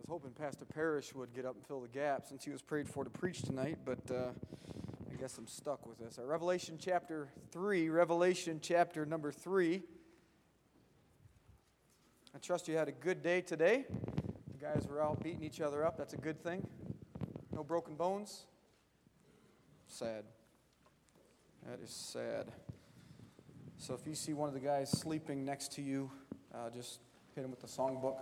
was hoping Pastor Parrish would get up and fill the gap since he was prayed for to preach tonight, but I guess I'm stuck with this. Revelation chapter number 3. I trust you had a good day today. You guys were out beating each other up. That's a good thing. No broken bones. Sad. That is sad. So if you see one of the guys sleeping next to you, just hit him with the songbook.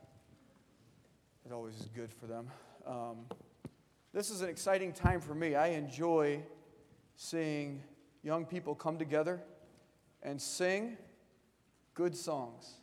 It always is good for them. This is an exciting time for me. I enjoy seeing young people come together and sing good songs.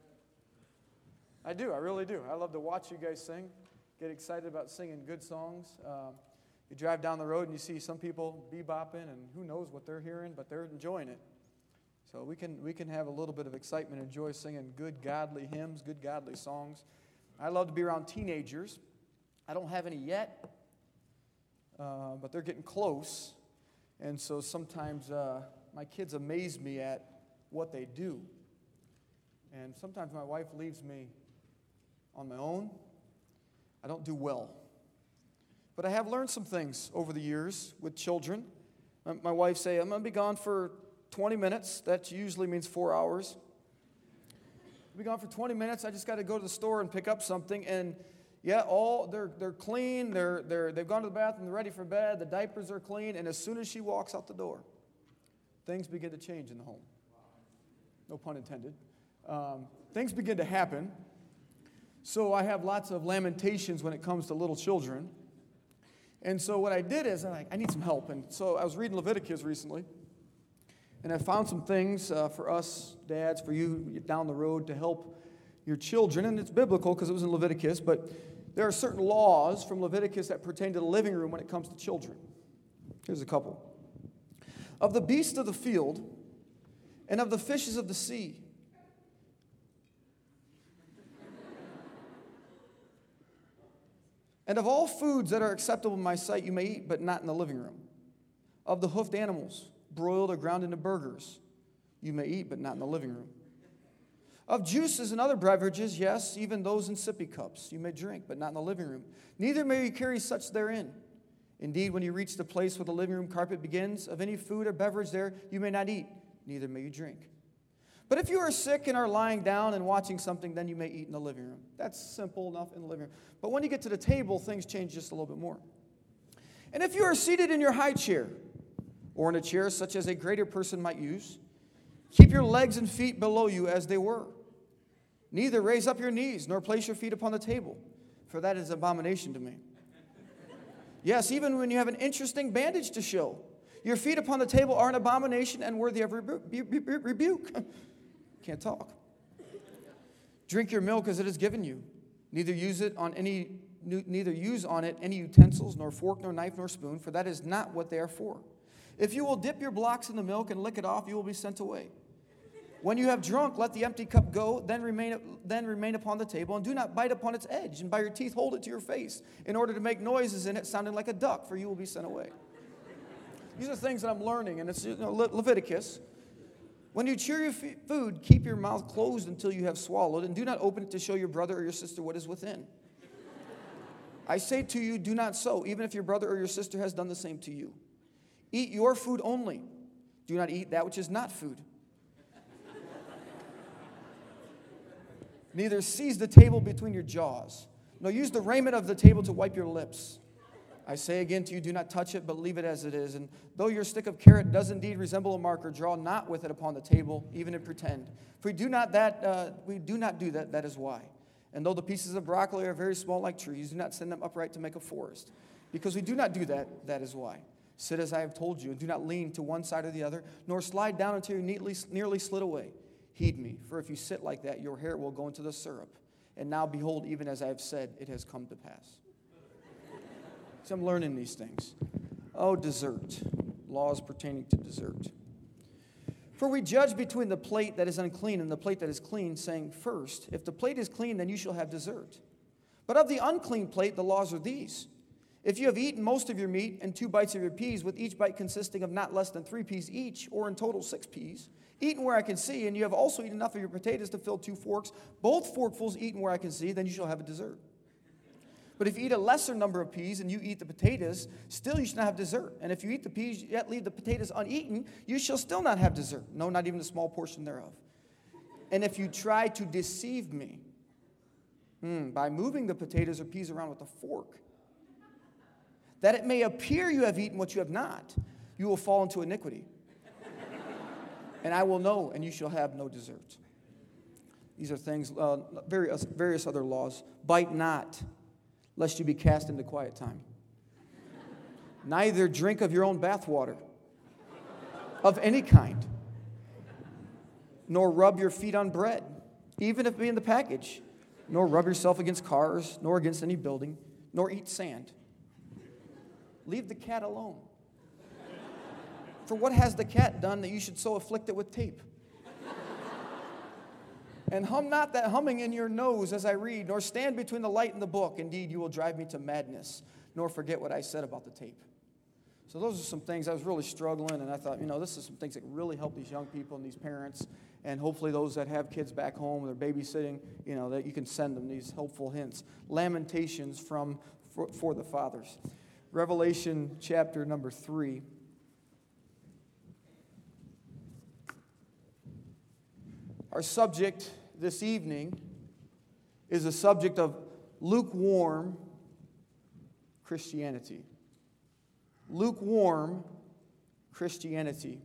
I do. I really do. I love to watch you guys sing, get excited about singing good songs. You drive down the road and you see some people bebopping, and who knows what they're hearing, but they're enjoying it. So we can have a little bit of excitement and joy singing good godly hymns, good godly songs. I love to be around teenagers. I don't have any yet, but they're getting close. And so sometimes my kids amaze me at what they do. And sometimes my wife leaves me on my own. I don't do well. But I have learned some things over the years with children. My wife say, I'm going to be gone for 20 minutes. That usually means 4 hours. I'll be gone for 20 minutes. I just got to go to the store and pick up something. And yeah, they're clean. They've gone to the bathroom. They're ready for bed. The diapers are clean. And as soon as she walks out the door, things begin to change in the home. No pun intended. Things begin to happen. So I have lots of lamentations when it comes to little children. And so what I did is I need some help. And so I was reading Leviticus recently. And I found some things for us dads, for you down the road to help your children. And it's biblical because it was in Leviticus. But there are certain laws from Leviticus that pertain to the living room when it comes to children. Here's a couple. Of the beasts of the field and of the fishes of the sea. And of all foods that are acceptable in my sight you may eat, but not in the living room. Of the hoofed animals, broiled or ground into burgers, you may eat, but not in the living room. Of juices and other beverages, yes, even those in sippy cups, you may drink, but not in the living room. Neither may you carry such therein. Indeed, when you reach the place where the living room carpet begins, of any food or beverage there you may not eat, neither may you drink. But if you are sick and are lying down and watching something, then you may eat in the living room. That's simple enough in the living room. But when you get to the table, things change just a little bit more. And if you are seated in your high chair, or in a chair such as a greater person might use, keep your legs and feet below you as they were. Neither raise up your knees, nor place your feet upon the table, for that is abomination to me. Yes, even when you have an interesting bandage to show, your feet upon the table are an abomination and worthy of rebuke. Can't talk. Drink your milk as it is given you. Neither use on it any utensils, nor fork, nor knife, nor spoon, for that is not what they are for. If you will dip your blocks in the milk and lick it off, you will be sent away. When you have drunk, let the empty cup go, then remain upon the table, and do not bite upon its edge, and by your teeth hold it to your face, in order to make noises in it, sounding like a duck, for you will be sent away. These are things that I'm learning, and it's Leviticus. When you chew your food, keep your mouth closed until you have swallowed, and do not open it to show your brother or your sister what is within. I say to you, do not so, even if your brother or your sister has done the same to you. Eat your food only. Do not eat that which is not food. Neither seize the table between your jaws. No, use the raiment of the table to wipe your lips. I say again to you, do not touch it, but leave it as it is. And though your stick of carrot does indeed resemble a marker, draw not with it upon the table, even in pretend. For we do not do that, that is why. And though the pieces of broccoli are very small like trees, do not send them upright to make a forest. Because we do not do that, that is why. Sit as I have told you, and do not lean to one side or the other, nor slide down until you nearly slid away. Heed me, for if you sit like that, your hair will go into the syrup. And now behold, even as I have said, it has come to pass. So I'm learning these things. Oh, dessert. Laws pertaining to dessert. For we judge between the plate that is unclean and the plate that is clean, saying, first, if the plate is clean, then you shall have dessert. But of the unclean plate, the laws are these. If you have eaten most of your meat and 2 bites of your peas, with each bite consisting of not less than 3 peas each, or in total 6 peas, eaten where I can see, and you have also eaten enough of your potatoes to fill 2 forks, both forkfuls eaten where I can see, then you shall have a dessert. But if you eat a lesser number of peas and you eat the potatoes, still you should not have dessert. And if you eat the peas, yet leave the potatoes uneaten, you shall still not have dessert. No, not even a small portion thereof. And if you try to deceive me by moving the potatoes or peas around with a fork, that it may appear you have eaten what you have not, you will fall into iniquity. And I will know, and you shall have no dessert. These are things, various other laws. Bite not, lest you be cast into quiet time. Neither drink of your own bathwater of any kind, nor rub your feet on bread, even if it be in the package, nor rub yourself against cars, nor against any building, nor eat sand. Leave the cat alone. For what has the cat done that you should so afflict it with tape? And hum not that humming in your nose as I read, nor stand between the light and the book. Indeed, you will drive me to madness, nor forget what I said about the tape. So those are some things I was really struggling, and I thought, this is some things that can really help these young people and these parents, and hopefully those that have kids back home, they're babysitting, that you can send them these helpful hints. Lamentations for the fathers. Revelation chapter number 3. Our subject this evening is a subject of lukewarm Christianity. Lukewarm Christianity.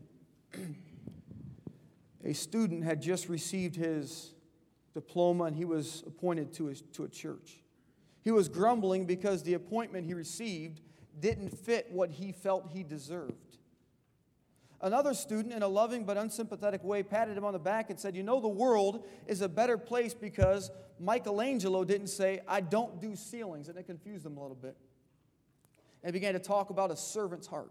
A student had just received his diploma and he was appointed to a church. He was grumbling because the appointment he received didn't fit what he felt he deserved. Another student, in a loving but unsympathetic way, patted him on the back and said, the world is a better place because Michelangelo didn't say, I don't do ceilings. And it confused him a little bit. And he began to talk about a servant's heart.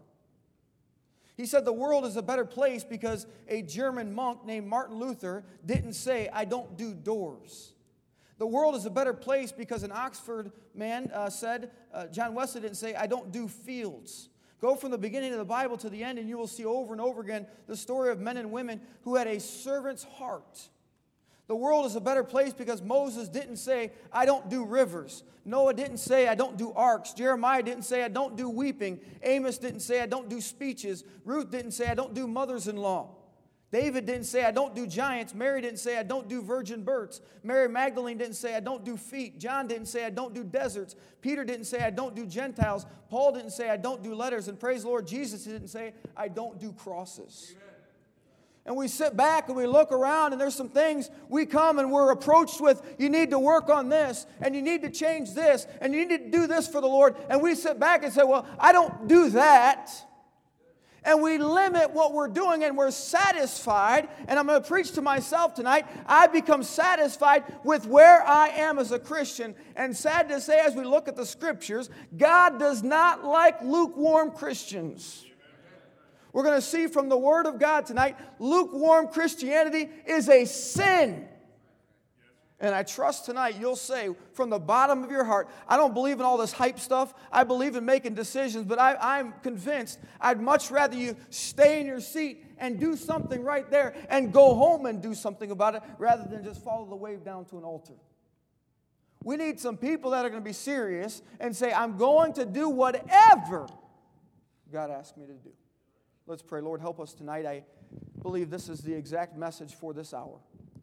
He said the world is a better place because a German monk named Martin Luther didn't say, I don't do doors. The world is a better place because an Oxford man said, John Wesley didn't say, I don't do fields. Go from the beginning of the Bible to the end, and you will see over and over again the story of men and women who had a servant's heart. The world is a better place because Moses didn't say, I don't do rivers. Noah didn't say, I don't do arks. Jeremiah didn't say, I don't do weeping. Amos didn't say, I don't do speeches. Ruth didn't say, I don't do mothers-in-law. David didn't say, I don't do giants. Mary didn't say, I don't do virgin births. Mary Magdalene didn't say, I don't do feet. John didn't say, I don't do deserts. Peter didn't say, I don't do Gentiles. Paul didn't say, I don't do letters. And praise the Lord, Jesus didn't say, I don't do crosses. Amen. And we sit back and we look around and there's some things we come and we're approached with, you need to work on this, and you need to change this, and you need to do this for the Lord. And we sit back and say, well, I don't do that. And we limit what we're doing and we're satisfied. And I'm going to preach to myself tonight. I become satisfied with where I am as a Christian. And sad to say, as we look at the Scriptures, God does not like lukewarm Christians. We're going to see from the Word of God tonight, lukewarm Christianity is a sin. And I trust tonight you'll say from the bottom of your heart, I don't believe in all this hype stuff. I believe in making decisions, but I'm convinced I'd much rather you stay in your seat and do something right there and go home and do something about it rather than just follow the wave down to an altar. We need some people that are going to be serious and say, I'm going to do whatever God asked me to do. Let's pray. Lord, help us tonight. I believe this is the exact message for this hour.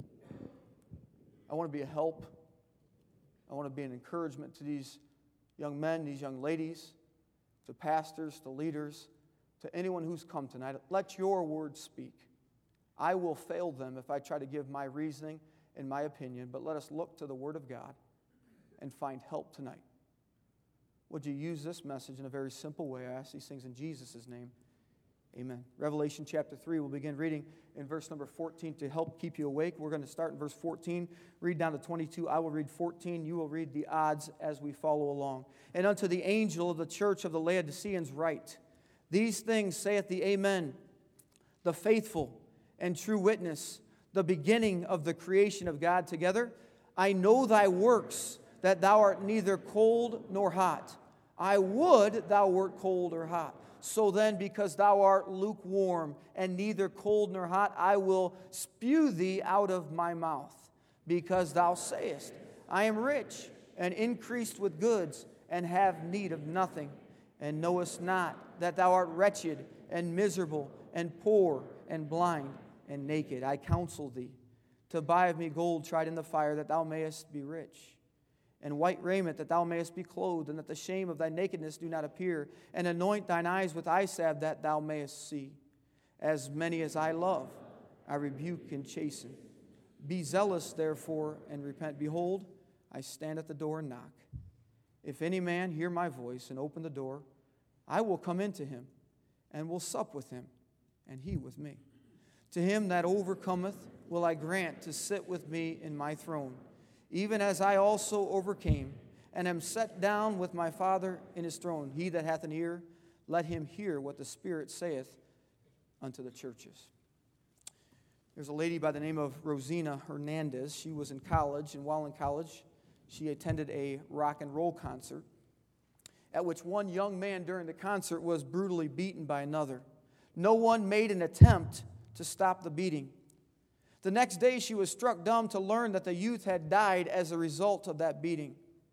I want to be a help. I want to be an encouragement to these young men, these young ladies, to pastors, to leaders, to anyone who's come tonight. Let your word speak. I will fail them if I try to give my reasoning and my opinion, but let us look to the word of God and find help tonight. Would you use this message in a very simple way? I ask these things in Jesus' name. Amen. Revelation chapter 3, we'll begin reading in verse number 14 to help keep you awake. We're going to start in verse 14, read down to 22. I will read 14. You will read the odds as we follow along. And unto the angel of the church of the Laodiceans write, these things saith the Amen, the faithful and true witness, the beginning of the creation of God together. I know thy works, that thou art neither cold nor hot. I would thou wert cold or hot. So then, because thou art lukewarm and neither cold nor hot, I will spew thee out of my mouth. Because thou sayest, I am rich and increased with goods, and have need of nothing, and knowest not that thou art wretched, and miserable, and poor, and blind, and naked. I counsel thee to buy of me gold tried in the fire, that thou mayest be rich, and white raiment, that thou mayest be clothed, and that the shame of thy nakedness do not appear, and anoint thine eyes with eye salve, that thou mayest see. As many as I love, I rebuke and chasten. Be zealous, therefore, and repent. Behold, I stand at the door and knock. If any man hear my voice and open the door, I will come into him, and will sup with him, and he with me. To him that overcometh will I grant to sit with me in my throne, even as I also overcame, and am set down with my Father in his throne. He that hath an ear, let him hear what the Spirit saith unto the churches. There's a lady by the name of Rosina Hernandez. She was in college, and while in college, she attended a rock and roll concert, at which one young man during the concert was brutally beaten by another. No one made an attempt to stop the beating. The next day, she was struck dumb to learn that the youth had died as a result of that beating.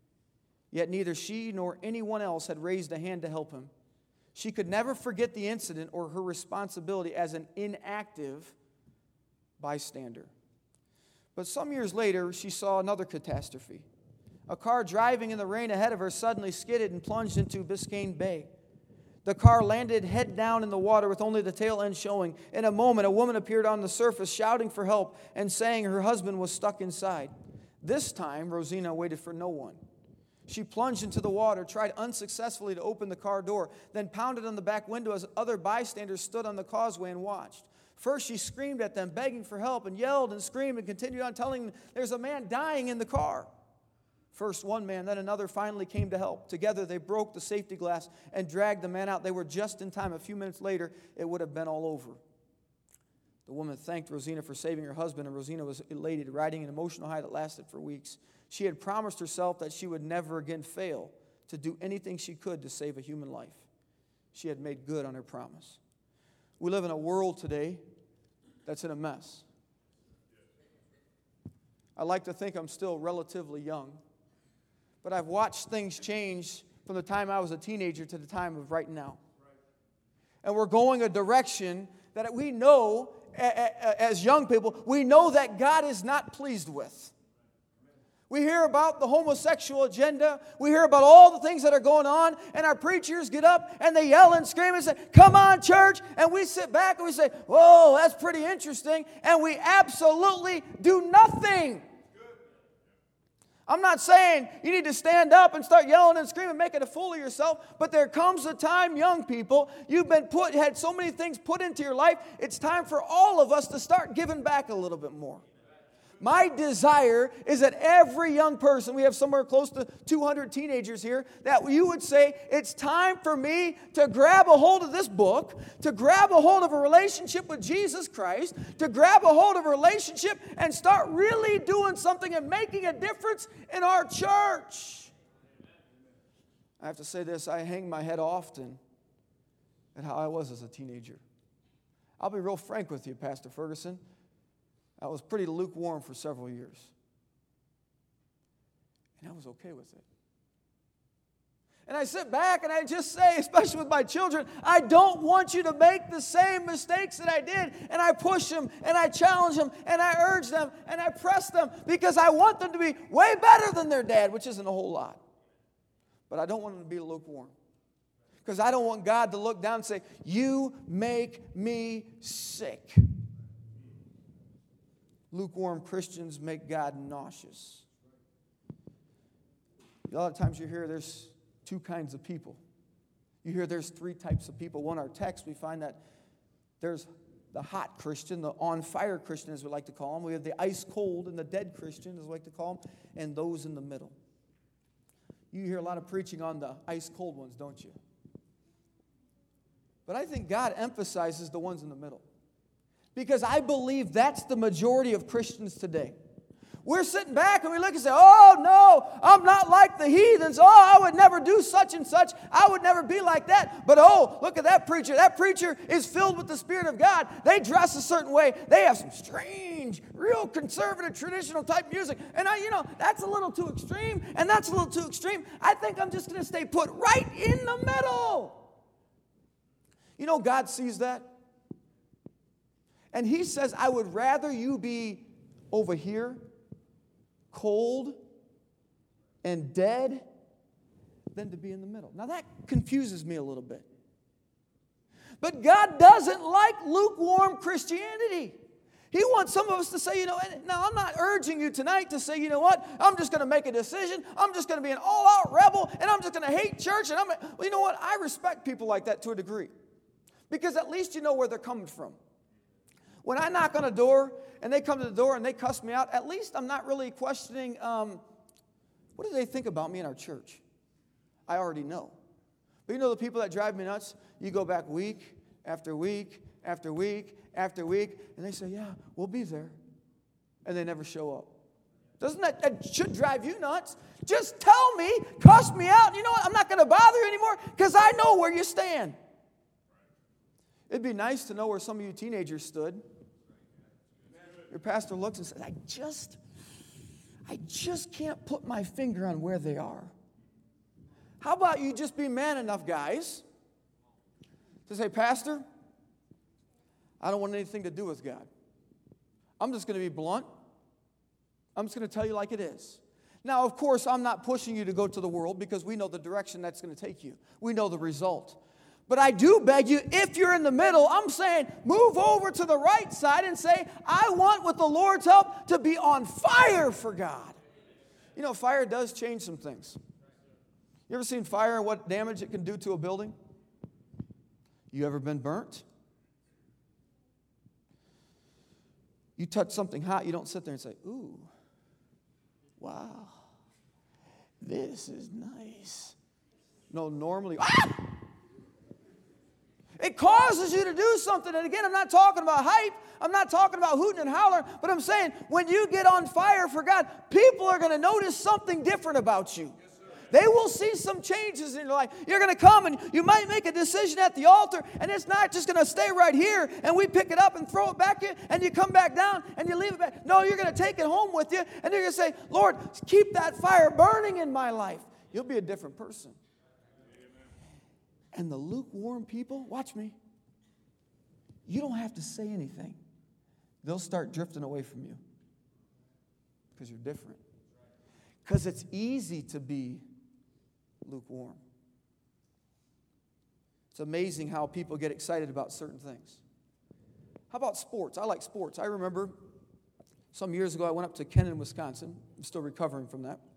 Yet neither she nor anyone else had raised a hand to help him. She could never forget the incident or her responsibility as an inactive bystander. But some years later, she saw another catastrophe. A car driving in the rain ahead of her suddenly skidded and plunged into Biscayne Bay. The car landed head down in the water with only the tail end showing. In a moment, a woman appeared on the surface shouting for help and saying her husband was stuck inside. This time, Rosina waited for no one. She plunged into the water, tried unsuccessfully to open the car door, then pounded on the back window as other bystanders stood on the causeway and watched. First, she screamed at them, begging for help, and yelled and screamed and continued on telling them there's a man dying in the car. First one man, then another finally came to help. Together, they broke the safety glass and dragged the man out. They were just in time. A few minutes later, it would have been all over. The woman thanked Rosina for saving her husband, and Rosina was elated, riding an emotional high that lasted for weeks. She had promised herself that she would never again fail to do anything she could to save a human life. She had made good on her promise. We live in a world today that's in a mess. I like to think I'm still relatively young, but I've watched things change from the time I was a teenager to the time of right now. And we're going a direction that we know, as young people, we know that God is not pleased with. We hear about the homosexual agenda. We hear about all the things that are going on, and our preachers get up and they yell and scream and say, "Come on, church!" And we sit back and we say, "Whoa, that's pretty interesting," and we absolutely do nothing. I'm not saying you need to stand up and start yelling and screaming, making a fool of yourself, but there comes a time, young people, you've been had so many things put into your life, it's time for all of us to start giving back a little bit more. My desire is that every young person, we have somewhere close to 200 teenagers here, that you would say, it's time for me to grab a hold of this book, to grab a hold of a relationship with Jesus Christ, to grab a hold of a relationship and start really doing something and making a difference in our church. I have to say this, I hang my head often at how I was as a teenager. I'll be real frank with you, Pastor Ferguson. I was pretty lukewarm for several years. And I was okay with it. And I sit back and I just say, especially with my children, I don't want you to make the same mistakes that I did. And I push them and I challenge them and I urge them and I press them because I want them to be way better than their dad, which isn't a whole lot. But I don't want them to be lukewarm. Because I don't want God to look down and say, "You make me sick." Lukewarm Christians make God nauseous. A lot of times you hear there's two kinds of people. You hear there's three types of people. One, our text, we find that there's the hot Christian, the on-fire Christian, as we like to call them. We have the ice-cold and the dead Christian, as we like to call them, and those in the middle. You hear a lot of preaching on the ice-cold ones, don't you? But I think God emphasizes the ones in the middle. Because I believe that's the majority of Christians today. We're sitting back and we look and say, oh, no, I'm not like the heathens. Oh, I would never do such and such. I would never be like that. But, oh, look at that preacher. That preacher is filled with the Spirit of God. They dress a certain way. They have some strange, real conservative, traditional type music. And, that's a little too extreme, and that's a little too extreme. I think I'm just going to stay put right in the middle. God sees that. And He says, I would rather you be over here, cold and dead, than to be in the middle. Now that confuses me a little bit. But God doesn't like lukewarm Christianity. He wants some of us to say, now I'm not urging you tonight to say, you know what, I'm just going to make a decision. I'm just going to be an all-out rebel, and I'm just going to hate church. And you know what, I respect people like that to a degree. Because at least you know where they're coming from. When I knock on a door and they come to the door and they cuss me out, at least I'm not really questioning, what do they think about me in our church? I already know. But the people that drive me nuts, you go back week after week after week after week, and they say, yeah, we'll be there. And they never show up. Doesn't that should drive you nuts? Just tell me, cuss me out. You know what? I'm not going to bother you anymore because I know where you stand. It'd be nice to know where some of you teenagers stood. Your pastor looks and says, I just can't put my finger on where they are. How about you just be man enough, guys, to say, Pastor, I don't want anything to do with God. I'm just going to be blunt. I'm just going to tell you like it is. Now, of course, I'm not pushing you to go to the world because we know the direction that's going to take you. We know the result. But I do beg you, if you're in the middle, I'm saying move over to the right side and say, I want, with the Lord's help, to be on fire for God. Fire does change some things. You ever seen fire and what damage it can do to a building? You ever been burnt? You touch something hot, you don't sit there and say, ooh, wow, this is nice. No, normally, It causes you to do something. And again, I'm not talking about hype. I'm not talking about hooting and hollering. But I'm saying when you get on fire for God, people are going to notice something different about you. They will see some changes in your life. You're going to come and you might make a decision at the altar, and it's not just going to stay right here and we pick it up and throw it back in and you come back down and you leave it back. No, you're going to take it home with you and you're going to say, Lord, keep that fire burning in my life. You'll be a different person. And the lukewarm people, watch me, you don't have to say anything. They'll start drifting away from you because you're different. Because it's easy to be lukewarm. It's amazing how people get excited about certain things. How about sports? I like sports. I remember some years ago I went up to Kenton, Wisconsin. I'm still recovering from that.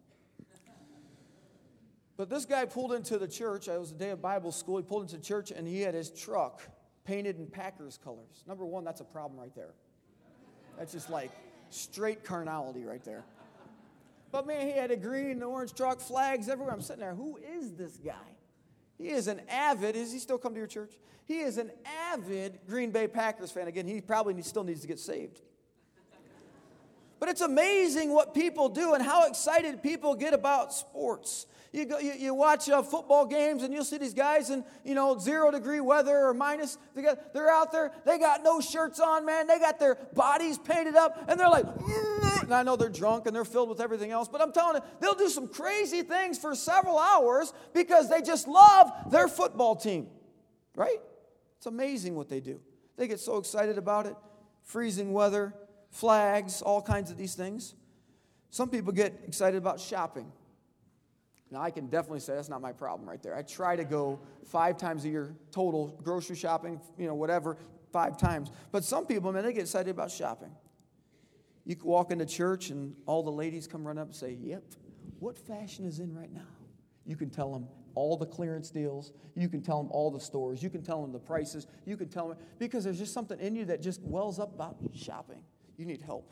But this guy pulled into the church. It was the day of Bible school. He pulled into the church, and he had his truck painted in Packers colors. Number one, that's a problem right there. That's just like straight carnality right there. But, man, he had a green and orange truck, flags everywhere. I'm sitting there. Who is this guy? He is an avid, does he still come to your church? He is an avid Green Bay Packers fan. Again, he probably still needs to get saved. But it's amazing what people do and how excited people get about sports. You watch football games and you'll see these guys in 0-degree weather or minus. They're out there. They got no shirts on, man. They got their bodies painted up and they're like, and I know they're drunk and they're filled with everything else. But I'm telling you, they'll do some crazy things for several hours because they just love their football team, right? It's amazing what they do. They get so excited about it. Freezing weather, flags, all kinds of these things. Some people get excited about shopping. Now, I can definitely say that's not my problem right there. I try to go 5 times a year total, grocery shopping, whatever, 5 times. But some people, man, they get excited about shopping. You can walk into church and all the ladies come run up and say, yep, what fashion is in right now? You can tell them all the clearance deals. You can tell them all the stores. You can tell them the prices. You can tell them, because there's just something in you that just wells up about shopping. You need help.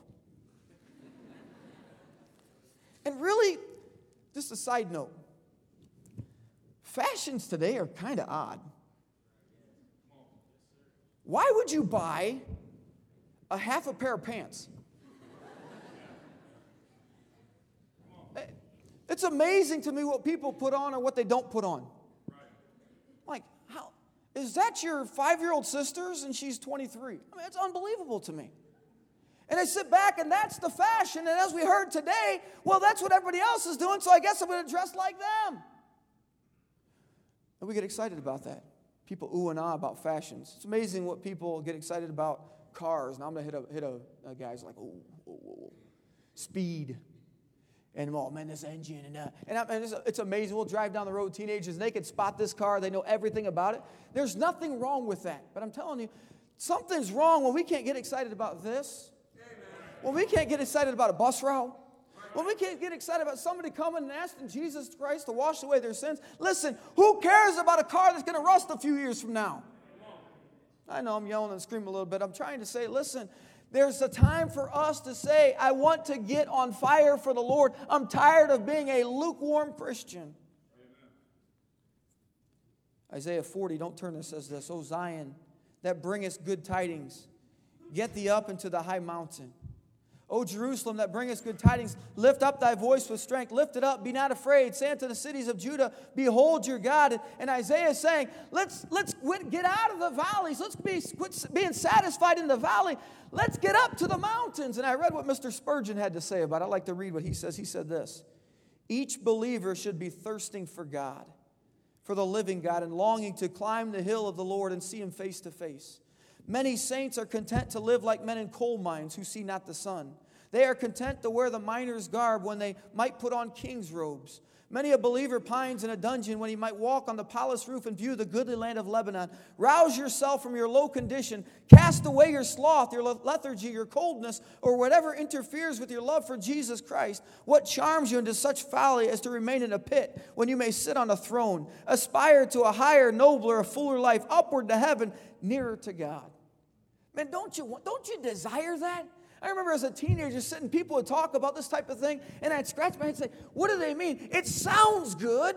And really, just a side note, fashions today are kind of odd. Why would you buy a half a pair of pants? It's amazing to me what people put on or what they don't put on. Like, how is that your 5-year-old sister's and she's 23? I mean, it's unbelievable to me. And I sit back and that's the fashion. And as we heard today, well, that's what everybody else is doing, so I guess I'm going to dress like them. And we get excited about that. People ooh and ah about fashions. It's amazing what people get excited about cars. Now I'm going to hit a guy's like, oh, speed. And, oh, man, this engine. And it's amazing. We'll drive down the road, teenagers, and they can spot this car. They know everything about it. There's nothing wrong with that. But I'm telling you, something's wrong when we can't get excited about this. When we can't get excited about a bus route. When we can't get excited about somebody coming and asking Jesus Christ to wash away their sins. Listen, who cares about a car that's going to rust a few years from now? I know I'm yelling and screaming a little bit. I'm trying to say, listen, there's a time for us to say, I want to get on fire for the Lord. I'm tired of being a lukewarm Christian. Amen. Isaiah 40, don't turn this, says this. O Zion, that bringest good tidings, get thee up into the high mountain. O Jerusalem, that bringest good tidings, lift up thy voice with strength. Lift it up, be not afraid. Say unto the cities of Judah, behold your God. And Isaiah is saying, let's get out of the valleys. Let's quit being satisfied in the valley. Let's get up to the mountains. And I read what Mr. Spurgeon had to say about it. I like to read what he says. He said this: each believer should be thirsting for God, for the living God, and longing to climb the hill of the Lord and see Him face to face. Many saints are content to live like men in coal mines who see not the sun. They are content to wear the miner's garb when they might put on king's robes. Many a believer pines in a dungeon when he might walk on the palace roof and view the goodly land of Lebanon. Rouse yourself from your low condition. Cast away your sloth, your lethargy, your coldness, or whatever interferes with your love for Jesus Christ. What charms you into such folly as to remain in a pit when you may sit on a throne? Aspire to a higher, nobler, a fuller life, upward to heaven, nearer to God. Man, don't you desire that? I remember as a teenager sitting, people would talk about this type of thing, and I'd scratch my head and say, what do they mean? It sounds good,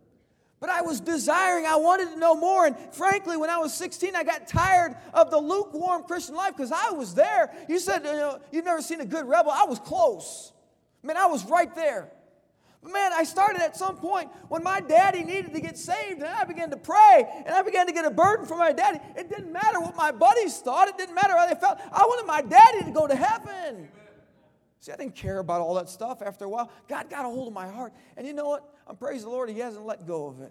but I was desiring, I wanted to know more. And frankly, when I was 16, I got tired of the lukewarm Christian life because I was there. You said, you've never seen a good rebel. I was close. Man, I was right there. But man, I started at some point when my daddy needed to get saved, and I began to pray, and I began to get a burden for my daddy. It didn't matter what my buddies thought. It didn't matter how they felt. I wanted my daddy to go to heaven. Amen. See, I didn't care about all that stuff. After a while, God got a hold of my heart. And you know what? I'm praise the Lord, He hasn't let go of it.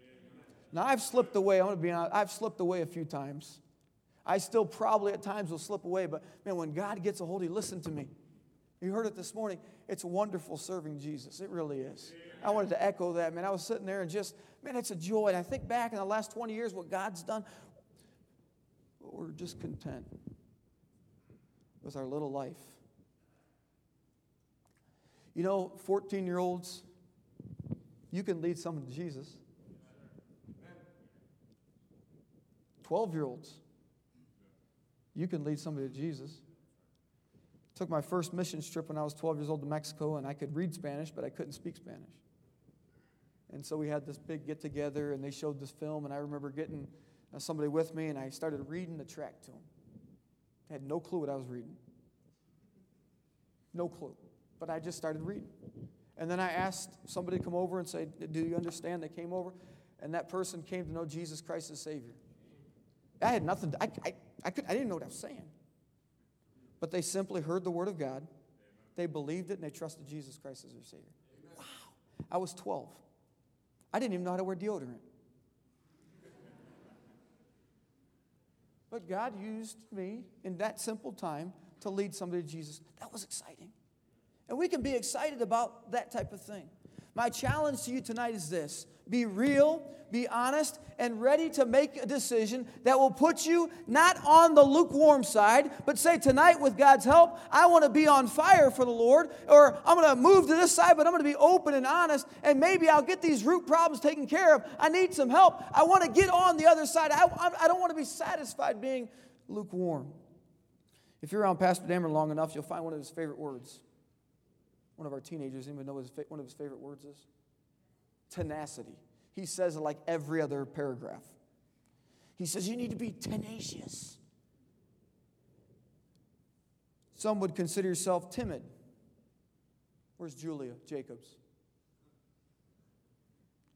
Now, I've slipped away. I'm going to be honest. I've slipped away a few times. I still probably at times will slip away. But, man, when God gets a hold of you, listen to me. You heard it this morning. It's wonderful serving Jesus. It really is. I wanted to echo that, man. I was sitting there and just, man, it's a joy. And I think back in the last 20 years what God's done. We're just content with our little life. You know, 14-year-olds, you can lead someone to Jesus. 12-year-olds, you can lead somebody to Jesus. Took my first mission trip when I was 12 years old to Mexico, and I could read Spanish, but I couldn't speak Spanish. And so we had this big get-together, and they showed this film, and I remember getting somebody with me, and I started reading the tract to them. I had no clue what I was reading. No clue. But I just started reading. And then I asked somebody to come over and say, do you understand? They came over, and that person came to know Jesus Christ as Savior. I had nothing. I didn't know what I was saying. But they simply heard the Word of God. They believed it, and they trusted Jesus Christ as their Savior. Wow. I was 12. I didn't even know how to wear deodorant. But God used me in that simple time to lead somebody to Jesus. That was exciting. And we can be excited about that type of thing. My challenge to you tonight is this. Be real, be honest, and ready to make a decision that will put you not on the lukewarm side, but say tonight with God's help, I want to be on fire for the Lord, or I'm going to move to this side, but I'm going to be open and honest, and maybe I'll get these root problems taken care of. I need some help. I want to get on the other side. I don't want to be satisfied being lukewarm. If you're around Pastor Damer long enough, you'll find one of his favorite words. One of our teenagers, even know what one of his favorite words is? Tenacity. He says it like every other paragraph. He says you need to be tenacious. Some would consider yourself timid. Where's Julia Jacobs?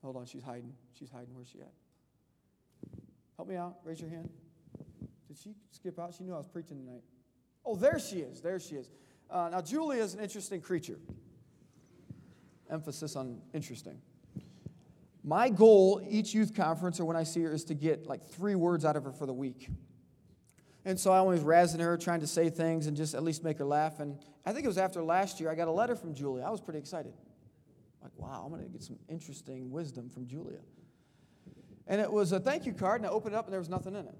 Hold on, she's hiding. She's hiding. Where's she at? Help me out. Raise your hand. Did she skip out? She knew I was preaching tonight. Oh, there she is. There she is. Now, Julia is an interesting creature. Emphasis on interesting. My goal each youth conference or when I see her is to get like 3 words out of her for the week. And so I always razzing her, trying to say things and just at least make her laugh. And I think it was after last year I got a letter from Julia. I was pretty excited. Like, wow, I'm going to get some interesting wisdom from Julia. And it was a thank you card, and I opened it up and there was nothing in it.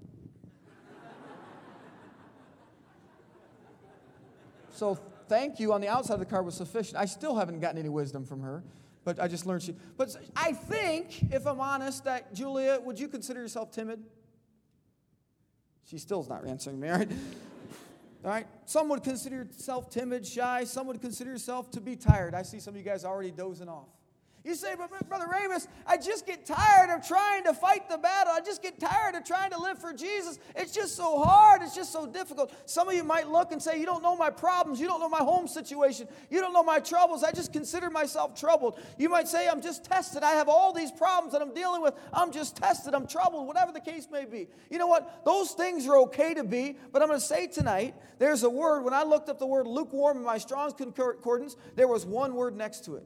So thank you on the outside of the card was sufficient. I still haven't gotten any wisdom from her, but I just learned she. But I think, if I'm honest, that Julia, would you consider yourself timid? She still's not answering me, all right? All right? Some would consider yourself timid, shy. Some would consider yourself to be tired. I see some of you guys already dozing off. You say, but Brother Ramus, I just get tired of trying to fight the battle. I just get tired of trying to live for Jesus. It's just so hard. It's just so difficult. Some of you might look and say, you don't know my problems. You don't know my home situation. You don't know my troubles. I just consider myself troubled. You might say, I'm just tested. I have all these problems that I'm dealing with. I'm just tested. I'm troubled, whatever the case may be. You know what? Those things are okay to be, but I'm going to say tonight, there's a word. When I looked up the word lukewarm in my Strong's Concordance, there was one word next to it.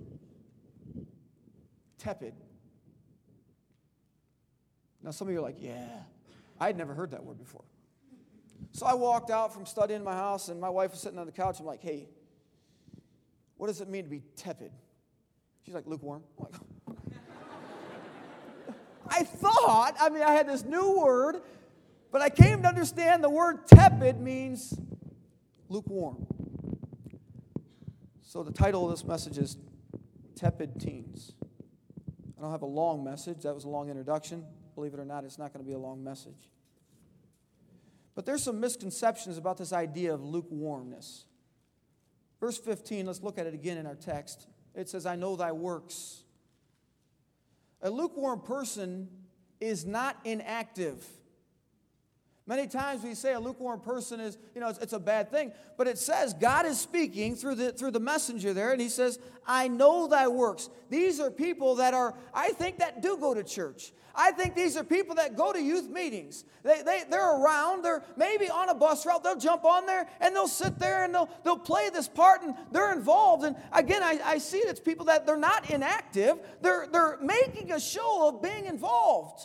Tepid. Now, some of you are like, yeah, I'd never heard that word before. So I walked out from studying in my house, and my wife was sitting on the couch. I'm like, hey, what does it mean to be tepid? She's like, lukewarm. I'm like, I had this new word, but I came to understand the word tepid means lukewarm. So the title of this message is Tepid Teens. I don't have a long message. That was a long introduction. Believe it or not, it's not going to be a long message. But there's some misconceptions about this idea of lukewarmness. Verse 15, let's look at it again in our text. It says, I know thy works. A lukewarm person is not inactive. Many times we say a lukewarm person is, it's a bad thing. But it says God is speaking through the messenger there, and he says, I know thy works. These are people that that do go to church. I think these are people that go to youth meetings. They're around. They're maybe on a bus route. They'll jump on there, and they'll sit there, and they'll play this part, and they're involved. And again, I see it's people that they're not inactive. They're making a show of being involved.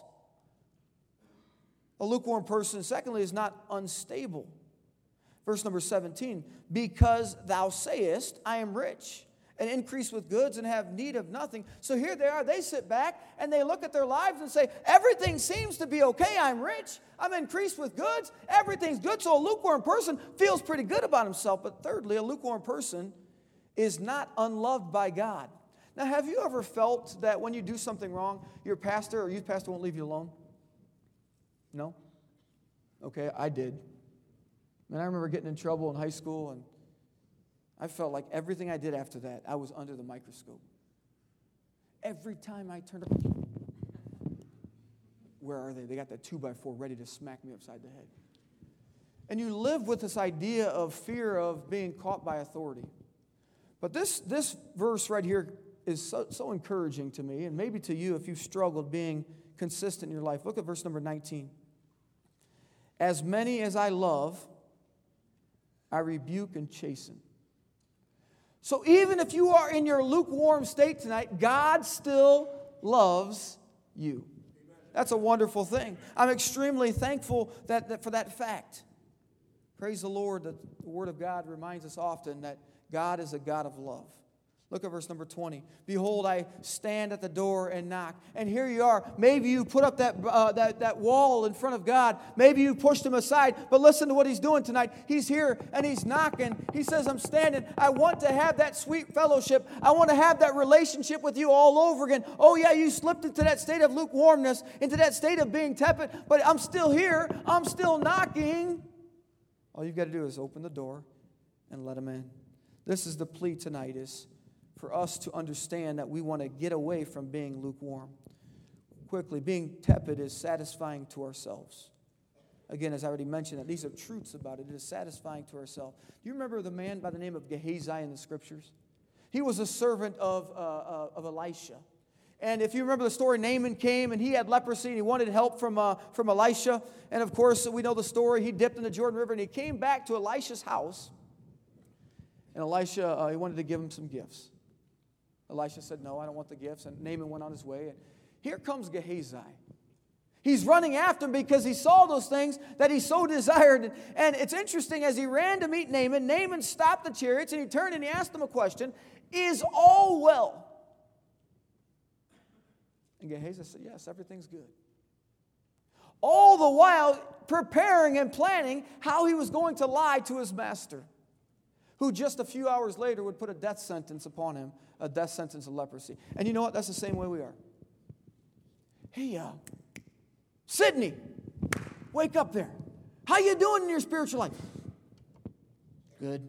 A lukewarm person, secondly, is not unstable. Verse number 17, because thou sayest, I am rich, and increase with goods, and have need of nothing. So here they are, they sit back, and they look at their lives and say, everything seems to be okay, I'm rich, I'm increased with goods, everything's good. So a lukewarm person feels pretty good about himself. But thirdly, a lukewarm person is not unloved by God. Now, have you ever felt that when you do something wrong, your pastor or youth pastor won't leave you alone? No? Okay, I did. And I remember getting in trouble in high school, and I felt like everything I did after that, I was under the microscope. Every time I turned up, where are they? They got that 2x4 ready to smack me upside the head. And you live with this idea of fear of being caught by authority. But this verse right here is so encouraging to me, and maybe to you if you've struggled being consistent in your life. Look at verse number 19. As many as I love, I rebuke and chasten. So even if you are in your lukewarm state tonight, God still loves you. That's a wonderful thing. I'm extremely thankful for that fact. Praise the Lord that the Word of God reminds us often that God is a God of love. Look at verse number 20. Behold, I stand at the door and knock. And here you are. Maybe you put up that wall in front of God. Maybe you pushed him aside. But listen to what he's doing tonight. He's here and he's knocking. He says, I'm standing. I want to have that sweet fellowship. I want to have that relationship with you all over again. Oh, yeah, you slipped into that state of lukewarmness, into that state of being tepid. But I'm still here. I'm still knocking. All you've got to do is open the door and let him in. This is the plea tonight, is for us to understand that we want to get away from being lukewarm. Quickly, being tepid is satisfying to ourselves. Again, as I already mentioned, that these are truths about it. It is satisfying to ourselves. Do you remember the man by the name of Gehazi in the Scriptures? He was a servant of Elisha. And if you remember the story, Naaman came and he had leprosy and he wanted help from Elisha. And of course, we know the story. He dipped in the Jordan River and he came back to Elisha's house. And Elisha, he wanted to give him some gifts. Elisha said, no, I don't want the gifts. And Naaman went on his way. And here comes Gehazi. He's running after him because he saw those things that he so desired. And it's interesting, as he ran to meet Naaman, Naaman stopped the chariots and he turned and he asked him a question, is all well? And Gehazi said, yes, everything's good. All the while preparing and planning how he was going to lie to his master, who just a few hours later would put a death sentence upon him, a death sentence of leprosy. And you know what? That's the same way we are. Hey, Sydney, wake up there. How you doing in your spiritual life? Good.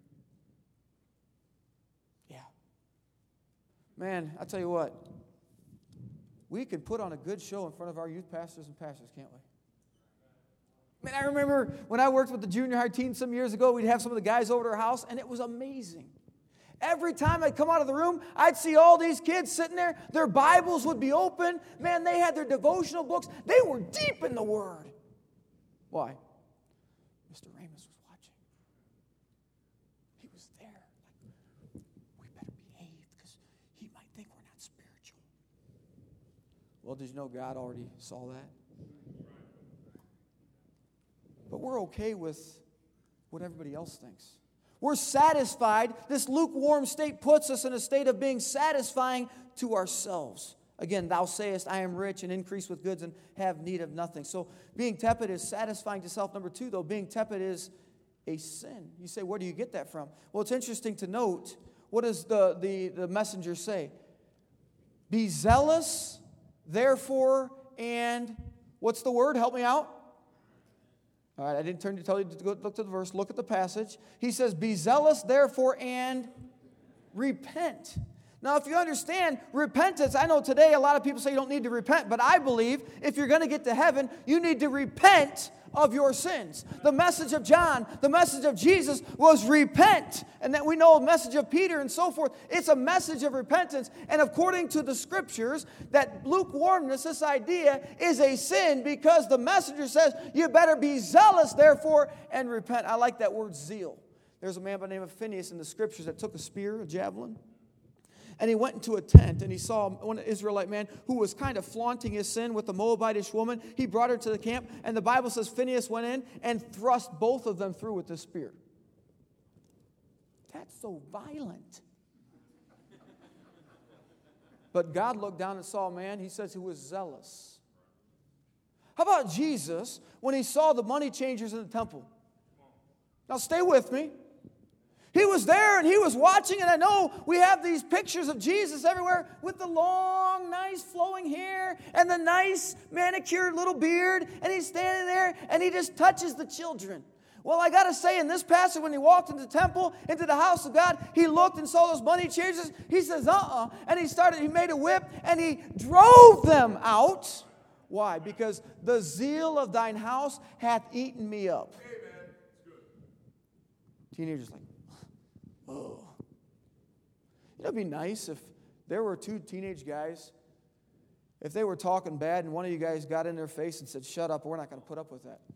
Yeah. Man, I tell you what, we can put on a good show in front of our youth pastors and pastors, can't we? Man, I remember when I worked with the junior high team some years ago, we'd have some of the guys over to our house, and it was amazing. Every time I'd come out of the room, I'd see all these kids sitting there. Their Bibles would be open. Man, they had their devotional books. They were deep in the Word. Why? Mr. Ramos was watching. He was there. Like, we better behave because he might think we're not spiritual. Well, did you know God already saw that? But we're okay with what everybody else thinks. We're satisfied. This lukewarm state puts us in a state of being satisfying to ourselves. Again, thou sayest, I am rich and increase with goods and have need of nothing. So being tepid is satisfying to self. Number two, though, being tepid is a sin. You say, where do you get that from? Well, it's interesting to note, what does the messenger say? Be zealous, therefore, and what's the word? Help me out. All right, I didn't tell you to go look to the verse. Look at the passage. He says, be zealous, therefore, and repent. Now, if you understand repentance, I know today a lot of people say you don't need to repent, but I believe if you're going to get to heaven, you need to repent of your sins. The message of John, the message of Jesus was repent. And that we know the message of Peter and so forth. It's a message of repentance. And according to the scriptures, that lukewarmness, this idea, is a sin because the messenger says, you better be zealous, therefore, and repent. I like that word zeal. There's a man by the name of Phineas in the scriptures that took a spear, a javelin, and he went into a tent, and he saw one Israelite man who was kind of flaunting his sin with a Moabitish woman. He brought her to the camp, and the Bible says Phineas went in and thrust both of them through with the spear. That's so violent. But God looked down and saw a man, he says, who was zealous. How about Jesus when he saw the money changers in the temple? Now stay with me. He was there and he was watching, and I know we have these pictures of Jesus everywhere with the long, nice flowing hair and the nice manicured little beard, and he's standing there and he just touches the children. Well, I got to say, in this passage, when he walked into the temple, into the house of God, he looked and saw those money changers. He says, and he made a whip and he drove them out. Why? Because the zeal of thine house hath eaten me up. Amen. Teenagers like, oh. You know, it'd be nice if there were two teenage guys, if they were talking bad and one of you guys got in their face and said, shut up, we're not going to put up with that.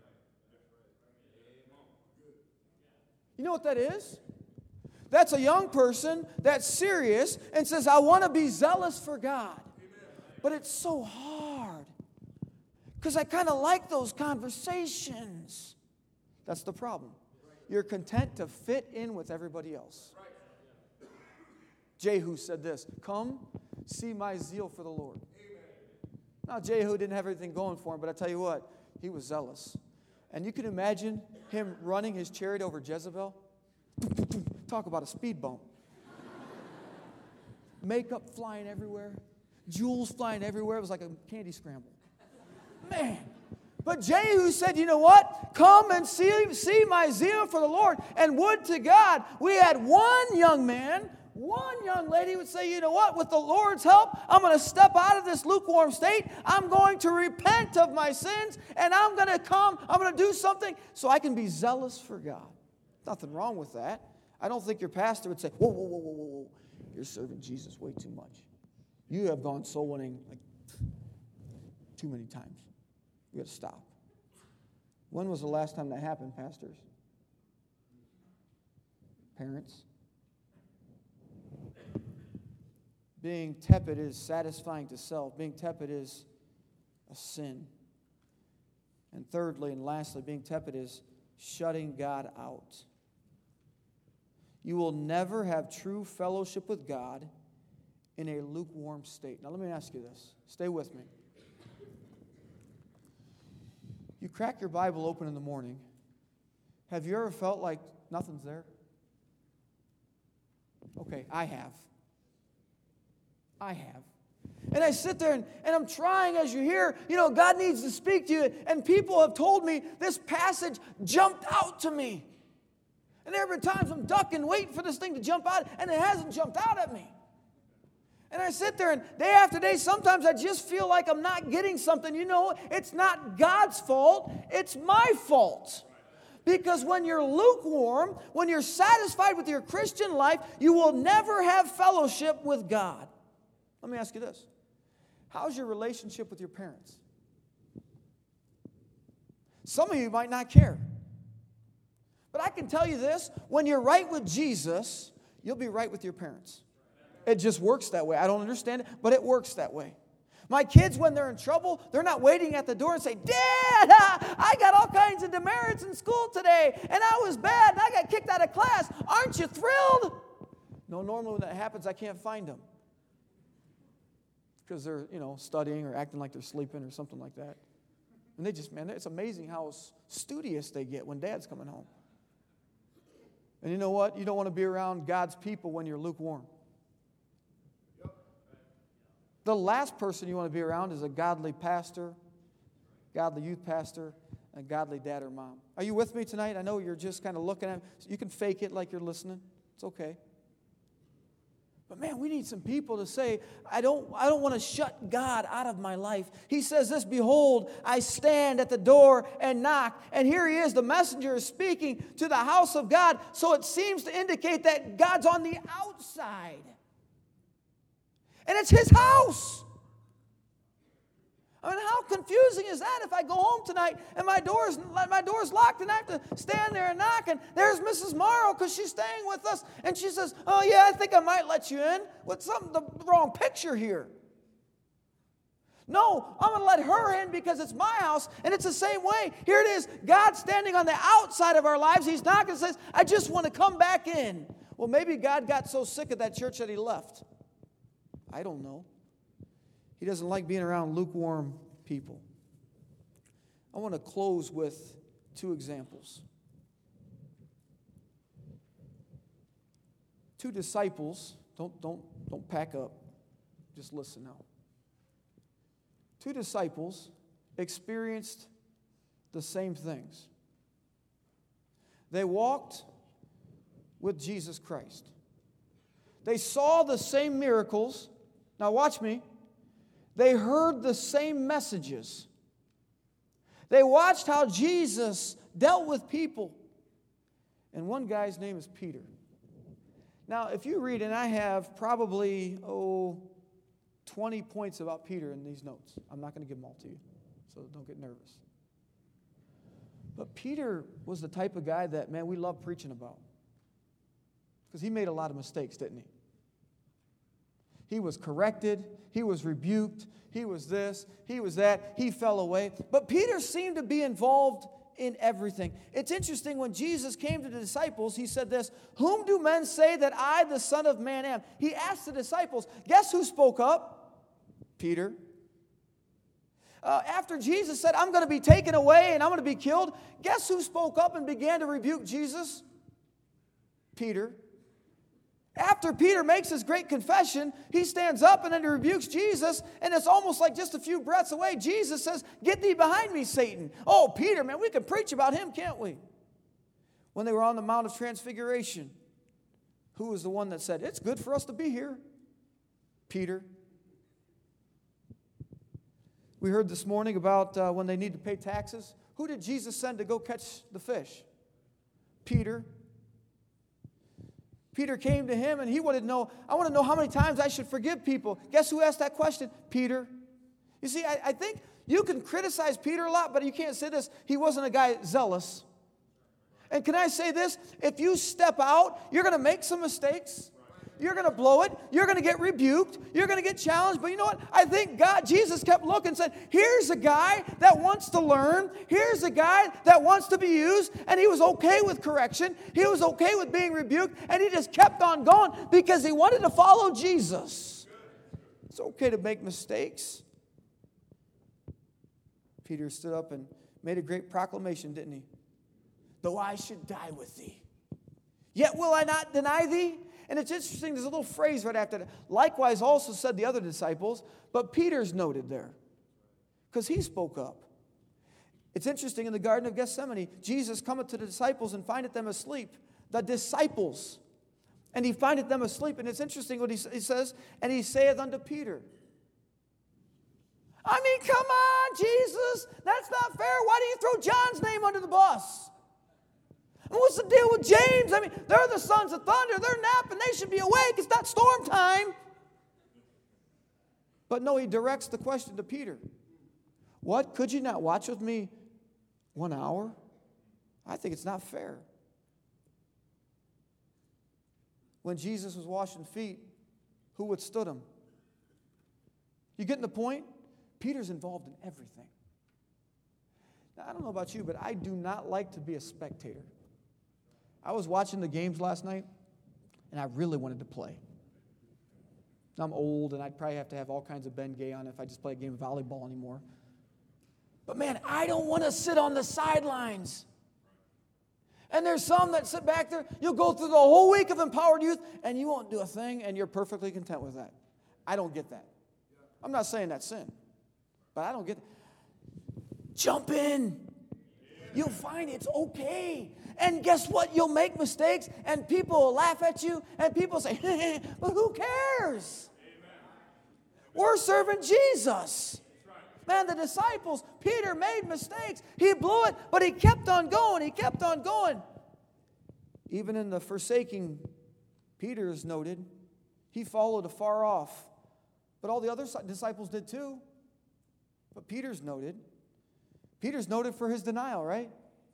You know what that is? That's a young person that's serious and says, I want to be zealous for God. But it's so hard because I kind of like those conversations. That's the problem. You're content to fit in with everybody else. Jehu said this, come, see my zeal for the Lord. Now, Jehu didn't have everything going for him, but I tell you what, he was zealous. And you can imagine him running his chariot over Jezebel. Talk about a speed bump. Makeup flying everywhere. Jewels flying everywhere. It was like a candy scramble. Man. But Jehu said, you know what? Come and see my zeal for the Lord. And would to God, we had one young man, one young lady would say, you know what? With the Lord's help, I'm going to step out of this lukewarm state. I'm going to repent of my sins. And I'm going to come. I'm going to do something so I can be zealous for God. Nothing wrong with that. I don't think your pastor would say, whoa. You're serving Jesus way too much. You have gone soul winning like too many times. You got to stop. When was the last time that happened, pastors? Parents? Being tepid is satisfying to self. Being tepid is a sin. And thirdly and lastly, being tepid is shutting God out. You will never have true fellowship with God in a lukewarm state. Now let me ask you this. Stay with me. You crack your Bible open in the morning. Have you ever felt like nothing's there? Okay, I have. And I sit there and I'm trying, as you hear, God needs to speak to you. And people have told me this passage jumped out to me. And there have been times I'm ducking, waiting for this thing to jump out, and it hasn't jumped out at me. And I sit there and day after day, sometimes I just feel like I'm not getting something. It's not God's fault, it's my fault. Because when you're lukewarm, when you're satisfied with your Christian life, you will never have fellowship with God. Let me ask you this. How's your relationship with your parents? Some of you might not care. But I can tell you this, when you're right with Jesus, you'll be right with your parents. It just works that way. I don't understand it, but it works that way. My kids, when they're in trouble, they're not waiting at the door and say, Dad, I got all kinds of demerits in school today, and I was bad, and I got kicked out of class. Aren't you thrilled? No, normally when that happens, I can't find them. Because they're, studying or acting like they're sleeping or something like that. And it's amazing how studious they get when Dad's coming home. And you know what? You don't want to be around God's people when you're lukewarm. The last person you want to be around is a godly pastor, godly youth pastor, a godly dad or mom. Are you with me tonight? I know you're just kind of looking at me. You can fake it like you're listening. It's okay. But man, we need some people to say, I don't want to shut God out of my life. He says this, behold, I stand at the door and knock. And here he is, the messenger is speaking to the house of God. So it seems to indicate that God's on the outside. And it's his house. I mean, how confusing is that if I go home tonight and my door's locked and I have to stand there and knock, and there's Mrs. Morrow because she's staying with us, and she says, oh yeah, I think I might let you in with the wrong picture here. No, I'm going to let her in because it's my house, and it's the same way. Here it is, God standing on the outside of our lives. He's knocking and says, I just want to come back in. Well, maybe God got so sick of that church that he left. I don't know. He doesn't like being around lukewarm people. I want to close with two examples. Two disciples, don't pack up. Just listen now. Two disciples experienced the same things. They walked with Jesus Christ. They saw the same miracles. Now watch me. They heard the same messages. They watched how Jesus dealt with people. And one guy's name is Peter. Now, if you read, and I have probably, 20 points about Peter in these notes. I'm not going to give them all to you, so don't get nervous. But Peter was the type of guy that, man, we love preaching about. Because he made a lot of mistakes, didn't he? He was corrected, he was rebuked, he was this, he was that, he fell away. But Peter seemed to be involved in everything. It's interesting, when Jesus came to the disciples, he said this, whom do men say that I, the Son of Man, am? He asked the disciples, guess who spoke up? Peter. After Jesus said, I'm going to be taken away and I'm going to be killed, guess who spoke up and began to rebuke Jesus? Peter. After Peter makes his great confession, he stands up and then he rebukes Jesus, and it's almost like just a few breaths away. Jesus says, get thee behind me, Satan. Oh, Peter, man, we can preach about him, can't we? When they were on the Mount of Transfiguration, who was the one that said, it's good for us to be here? Peter. We heard this morning about when they need to pay taxes. Who did Jesus send to go catch the fish? Peter. Peter came to him and he wanted to know, I want to know how many times I should forgive people. Guess who asked that question? Peter. You see, I think you can criticize Peter a lot, but you can't say this. He wasn't a guy zealous. And can I say this? If you step out, you're going to make some mistakes. You're going to blow it. You're going to get rebuked. You're going to get challenged. But you know what? I think Jesus kept looking and said, here's a guy that wants to learn. Here's a guy that wants to be used. And he was okay with correction. He was okay with being rebuked. And he just kept on going because he wanted to follow Jesus. It's okay to make mistakes. Peter stood up and made a great proclamation, didn't he? Though I should die with thee, yet will I not deny thee. And it's interesting, there's a little phrase right after that. Likewise also said the other disciples, but Peter's noted there because he spoke up. It's interesting, in the Garden of Gethsemane, Jesus cometh to the disciples and findeth them asleep. The disciples. And he findeth them asleep. And it's interesting what he says, and he saith unto Peter. I mean, come on, Jesus. That's not fair. Why do you throw John's name under the bus? And what's the deal with James? I mean, they're the sons of thunder. They're napping. They should be awake. It's not storm time. But no, he directs the question to Peter. What? Could you not watch with me 1 hour? I think it's not fair. When Jesus was washing feet, who withstood him? You getting the point? Peter's involved in everything. Now, I don't know about you, but I do not like to be a spectator. I was watching the games last night, and I really wanted to play. I'm old, and I'd probably have to have all kinds of Ben Gay on if I just play a game of volleyball anymore. But man, I don't want to sit on the sidelines. And there's some that sit back there, you'll go through the whole week of Empowered Youth, and you won't do a thing, and you're perfectly content with that. I don't get that. I'm not saying that's sin, but I don't get that. Jump in. You'll find it's okay. And guess what? You'll make mistakes, and people will laugh at you, and people say, but who cares? We're serving Jesus. Man, the disciples, Peter made mistakes. He blew it, but he kept on going. He kept on going. Even in the forsaking, Peter is noted. He followed afar off. But all the other disciples did too. But Peter's noted. Peter's noted for his denial, right?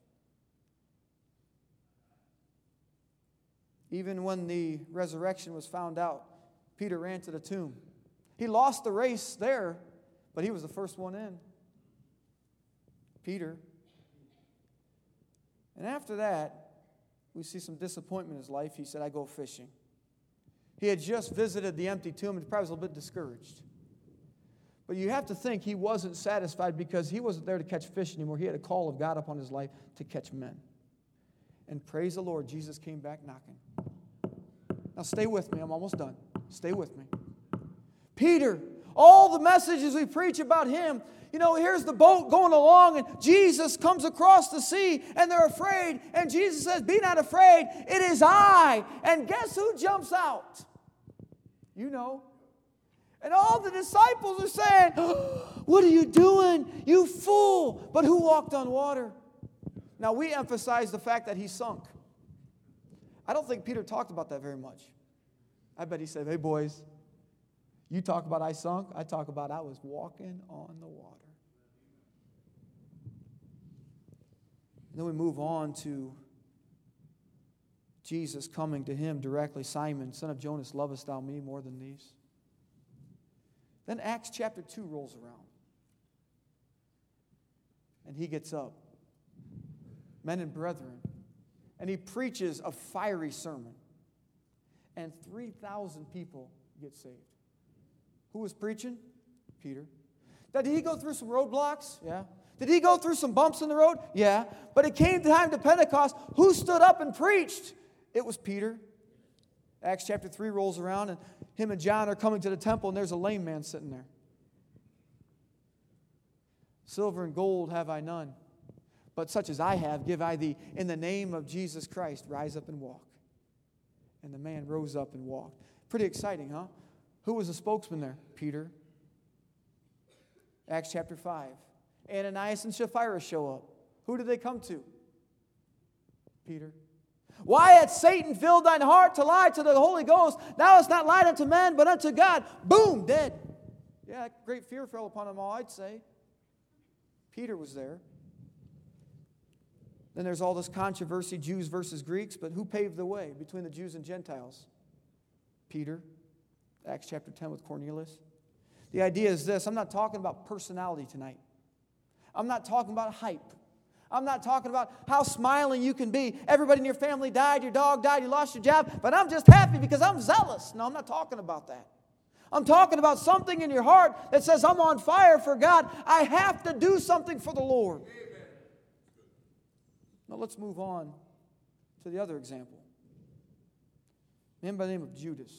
Even when the resurrection was found out, Peter ran to the tomb. He lost the race there, but he was the first one in. Peter. And after that, we see some disappointment in his life. He said, I go fishing. He had just visited the empty tomb and probably was a little bit discouraged. But you have to think he wasn't satisfied because he wasn't there to catch fish anymore. He had a call of God upon his life to catch men. And praise the Lord, Jesus came back knocking. Now stay with me. I'm almost done. Stay with me. Peter, all the messages we preach about him, you know, here's the boat going along and Jesus comes across the sea and they're afraid. And Jesus says, be not afraid. It is I. And guess who jumps out? You know. And all the disciples are saying, what are you doing? You fool. But who walked on water? Now, we emphasize the fact that he sunk. I don't think Peter talked about that very much. I bet he said, hey, boys, you talk about I sunk. I talk about I was walking on the water. And then we move on to Jesus coming to him directly. Simon, son of Jonas, lovest thou me more than these? Then Acts chapter 2 rolls around. And he gets up. Men and brethren. And he preaches a fiery sermon. And 3,000 people get saved. Who was preaching? Peter. Did he go through some roadblocks? Yeah. Did he go through some bumps in the road? Yeah. But it came time to Pentecost. Who stood up and preached? It was Peter. Acts chapter 3 rolls around, and him and John are coming to the temple, and there's a lame man sitting there. Silver and gold have I none, but such as I have give I thee. In the name of Jesus Christ, rise up and walk. And the man rose up and walked. Pretty exciting, huh? Who was the spokesman there? Peter. Acts chapter 5. Ananias and Sapphira show up. Who did they come to? Peter. Why hath Satan filled thine heart to lie to the Holy Ghost? Thou hast not lied unto man, but unto God. Boom, dead. Yeah, great fear fell upon them all, I'd say. Peter was there. Then there's all this controversy, Jews versus Greeks, but who paved the way between the Jews and Gentiles? Peter. Acts chapter 10 with Cornelius. The idea is this. I'm not talking about personality tonight. I'm not talking about hype. I'm not talking about how smiling you can be. Everybody in your family died, your dog died, you lost your job, but I'm just happy because I'm zealous. No, I'm not talking about that. I'm talking about something in your heart that says, I'm on fire for God. I have to do something for the Lord. Amen. Now let's move on to the other example. A man by the name of Judas.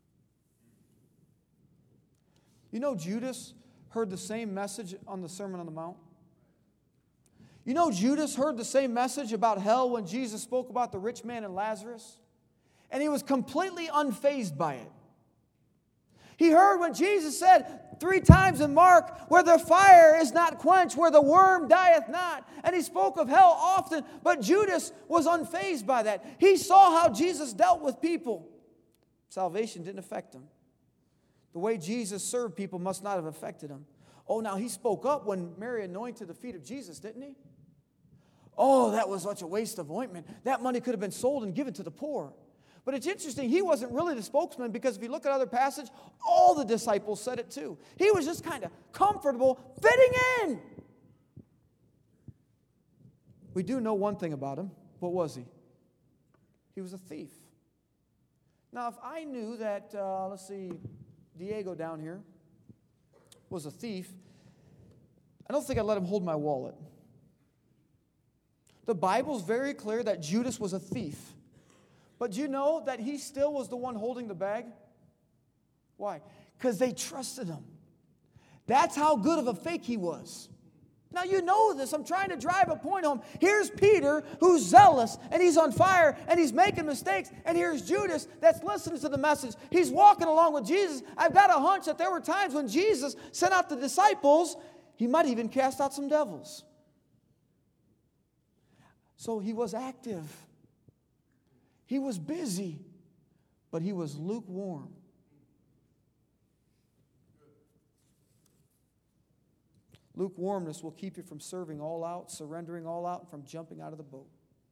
You know Judas heard the same message on the Sermon on the Mount? You know Judas heard the same message about hell when Jesus spoke about the rich man and Lazarus? And he was completely unfazed by it. He heard when Jesus said 3 times in Mark, where the fire is not quenched, where the worm dieth not. And he spoke of hell often, but Judas was unfazed by that. He saw how Jesus dealt with people. Salvation didn't affect him. The way Jesus served people must not have affected him. Oh, now he spoke up when Mary anointed the feet of Jesus, didn't he? Oh, that was such a waste of ointment. That money could have been sold and given to the poor. But it's interesting, he wasn't really the spokesman, because if you look at other passages, all the disciples said it too. He was just kind of comfortable fitting in. We do know one thing about him. What was he? He was a thief. Now, if I knew that, Diego down here was a thief, I don't think I'd let him hold my wallet. The Bible's very clear that Judas was a thief. But do you know that he still was the one holding the bag? Why? Because they trusted him. That's how good of a fake he was. Now you know this. I'm trying to drive a point home. Here's Peter, who's zealous, and he's on fire, and he's making mistakes. And here's Judas that's listening to the message. He's walking along with Jesus. I've got a hunch that there were times when Jesus sent out the disciples, he might even cast out some devils. So he was active. He was busy, but he was lukewarm. Lukewarmness will keep you from serving all out, surrendering all out, and from jumping out of the boat.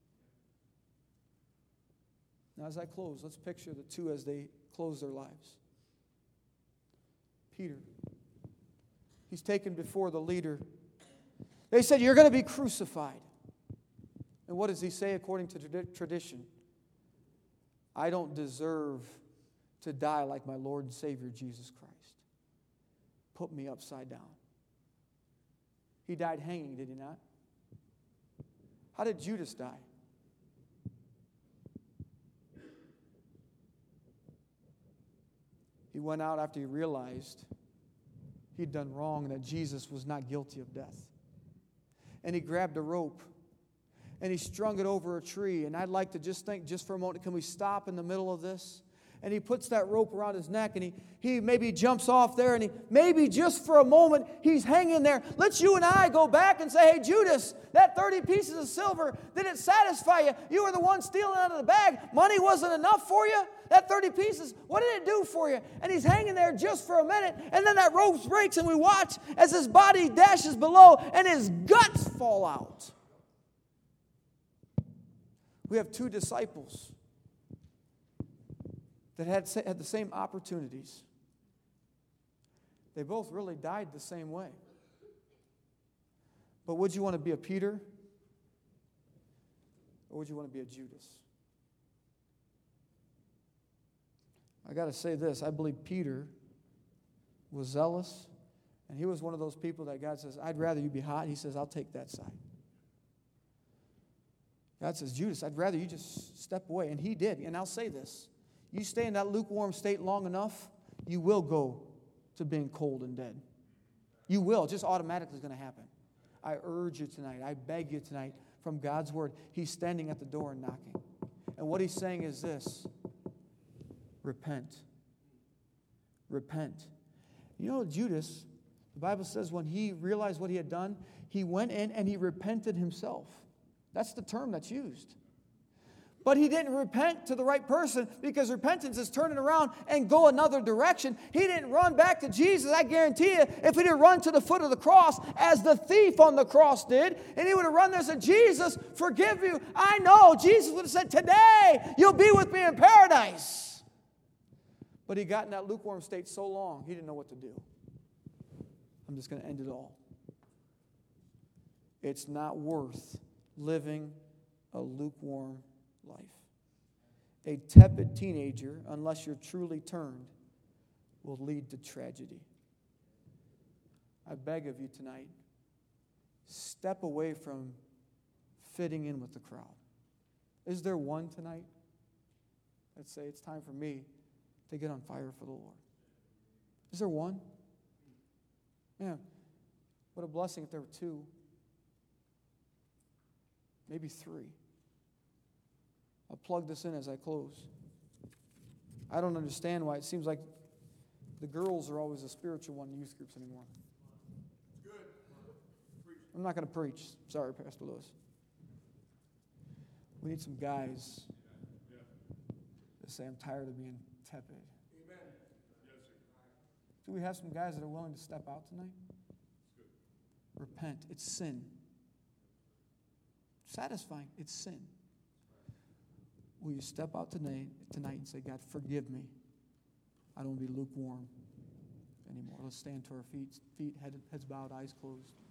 Now, as I close, let's picture the two as they close their lives. Peter, he's taken before the leader. They said, "You're going to be crucified." And what does he say according to tradition? I don't deserve to die like my Lord and Savior Jesus Christ. Put me upside down. He died hanging, did he not? How did Judas die? He went out after he realized he'd done wrong and that Jesus was not guilty of death. And he grabbed a rope and he strung it over a tree. And I'd like to just think just for a moment, can we stop in the middle of this? And he puts that rope around his neck and he maybe jumps off there and he maybe just for a moment he's hanging there. Let's you and I go back and say, hey, Judas, that 30 pieces of silver, did it satisfy you? You were the one stealing out of the bag. Money wasn't enough for you? That 30 pieces, what did it do for you? And he's hanging there just for a minute, and then that rope breaks and we watch as his body dashes below and his guts fall out. We have 2 disciples that had the same opportunities. They both really died the same way. But would you want to be a Peter? Or would you want to be a Judas? I got to say this. I believe Peter was zealous, and he was one of those people that God says, I'd rather you be hot. He says, I'll take that side. God says, Judas, I'd rather you just step away. And he did. And I'll say this. You stay in that lukewarm state long enough, you will go to being cold and dead. You will. Just automatically is going to happen. I urge you tonight. I beg you tonight from God's word. He's standing at the door and knocking. And what he's saying is this. Repent. Repent. You know, Judas, the Bible says when he realized what he had done, he went in and he repented himself. That's the term that's used. But he didn't repent to the right person, because repentance is turning around and go another direction. He didn't run back to Jesus, I guarantee you, if he didn't run to the foot of the cross as the thief on the cross did. And he would have run there and said, Jesus, forgive you. I know. Jesus would have said, today you'll be with me in paradise. But he got in that lukewarm state so long, he didn't know what to do. I'm just going to end it all. It's not worth living a lukewarm life. A tepid teenager, unless you're truly turned, will lead to tragedy. I beg of you tonight, step away from fitting in with the crowd. Is there one tonight? Let's say it's time for me to get on fire for the Lord. Is there one? Man, what a blessing if there were two. Maybe three. I'll plug this in as I close. I don't understand why it seems like the girls are always the spiritual one in youth groups anymore. Good. I'm not going to preach. Sorry, Pastor Lewis. We need some guys that say, I'm tired of being tepid. Amen. Do we have some guys that are willing to step out tonight? Repent. It's sin. Satisfying. It's sin. Will you step out tonight and say, God, forgive me. I don't want to be lukewarm anymore. Let's stand to our feet, heads bowed, eyes closed.